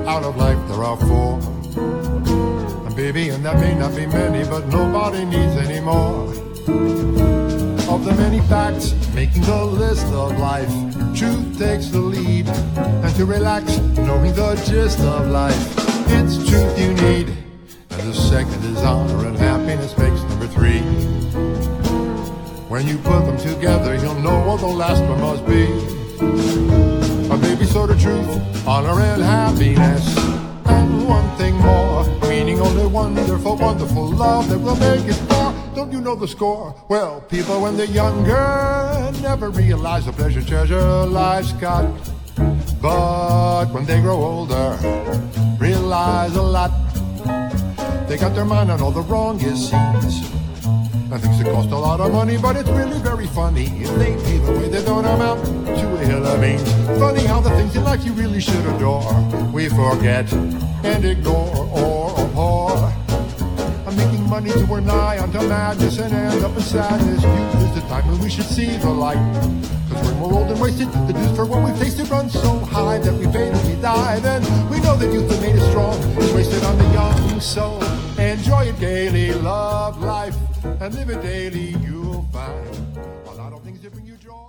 out of life there are four. And baby, and that may not be many, but nobody needs any more. Of the many facts making the list of life, truth takes the lead. And to relax, knowing the gist of life, it's truth you need. And the second is honor, and happiness makes number three. When you put them together, you'll know what the last one must be. A baby sort of truth, honor and happiness. And one thing more, meaning only wonderful, wonderful love that will make it far. Don't you know the score? Well, people when they're younger never realize the pleasure, treasure life's got. But when they grow older, realize a lot. They got their mind on all the wrongest scenes. And things that cost a lot of money, but it's really very funny. If they pay the way, they don't amount to a hill of beans. Funny how the things you like you really should adore, we forget and ignore or abhor. I'm making money till we're nigh unto madness and end up in sadness. Youth is the time when we should see the light. Cause when we're old and wasted, the dues for what we've tasted runs so high that we fade and we die. Then we know that youth that made us strong is wasted on the young. So enjoy it gaily, love life, and live it daily. You'll find a lot of things that bring you joy.